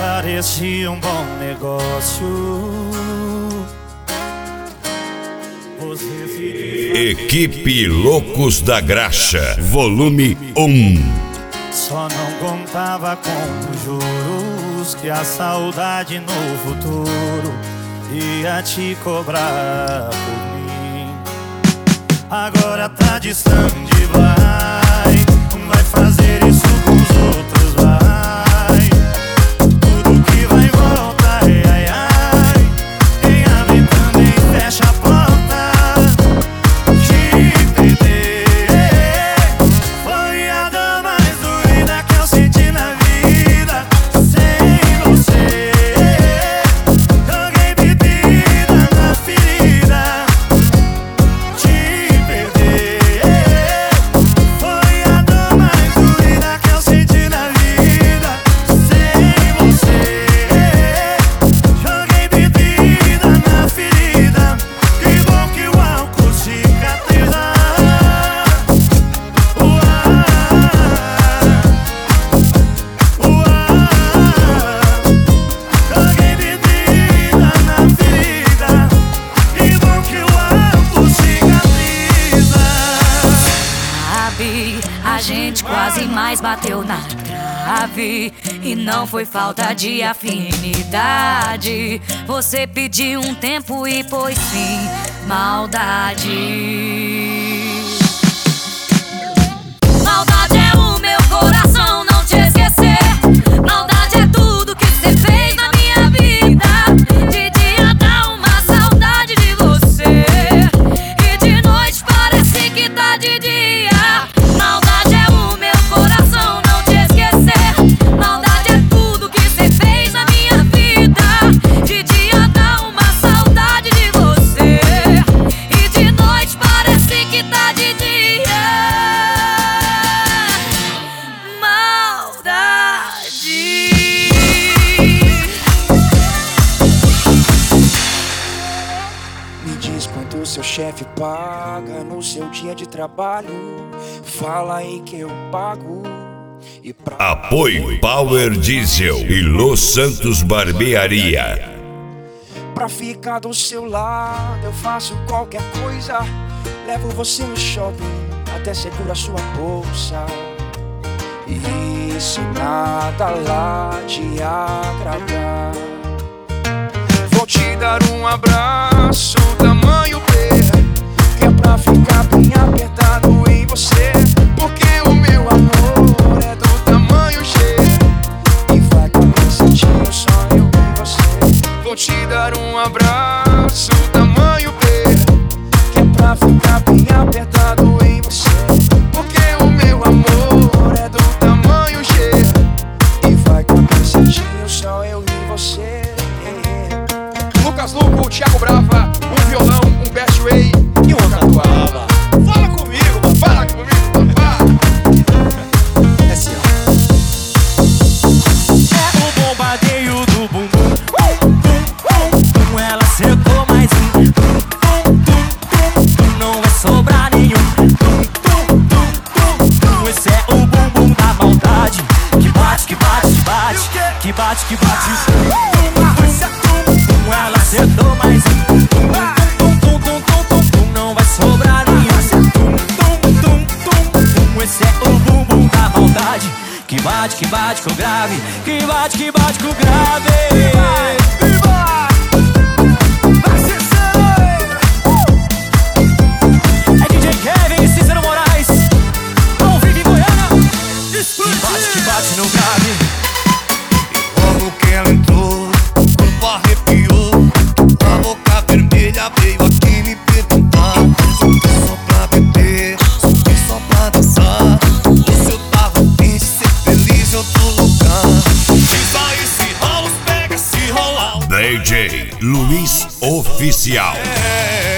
parecia um bom negócio. Equipe Loucos da Graxa, volume 1. Só não contava com os juros que a saudade no futuro ia te cobrar por mim. Agora tá distante, vai fazer isso com os outros, vai. Tudo que vai voltar, ai, ai. Quem abre também fecha a porta. A gente quase mais bateu na trave e não foi falta de afinidade. Você pediu um tempo e pôs fim, maldade. Maldade é o meu coração não te esquecer. Maldade é tudo que você fez na minha vida. De dia dá uma saudade de você e de noite parece que tá de dia. Quanto seu chefe paga no seu dia de trabalho? Fala aí que eu pago. E Apoio Power Diesel e Los Santos Barbearia. Pra ficar do seu lado eu faço qualquer coisa. Levo você no shopping, até seguro a sua bolsa. E se nada lá te agradar, vou te dar um abraço tamanho B, que é pra ficar bem apertado em você. Porque o meu amor é do tamanho G e vai comer sentir o sonho em você. Vou te dar um abraço tamanho B, que é pra ficar bem apertado em você. Porque o meu amor é do tamanho G e vai comer sentir o sonho eu e você. Lucas Luco, Thiago Brava, um violão, um Best Way e uma catuaba. Fala comigo, papá. É assim, ó. É o bombardeio do bumbum. Ela acertou mais um. Não vai sobrar nenhum. Esse é o bumbum da maldade. Que bate, que bate, que bate. Que bate, que bate. Ela acertou mais um. Não vai sobrar nenhum. Esse é o bumbum da maldade. Que bate com grave. Que bate com grave. É DJ Kevin e Cícero Moraes, ao vivo em Goiânia. Que bate no grave. Logo que ela entrou, o corpo arrepiou, a boca vermelha veio aqui me perguntar. Subi só pra beber, subi só pra dançar. Ou se eu tava afim de ser feliz em outro lugar. Fiz aí se rola, pega se rolar. DJ Luiz Oficial.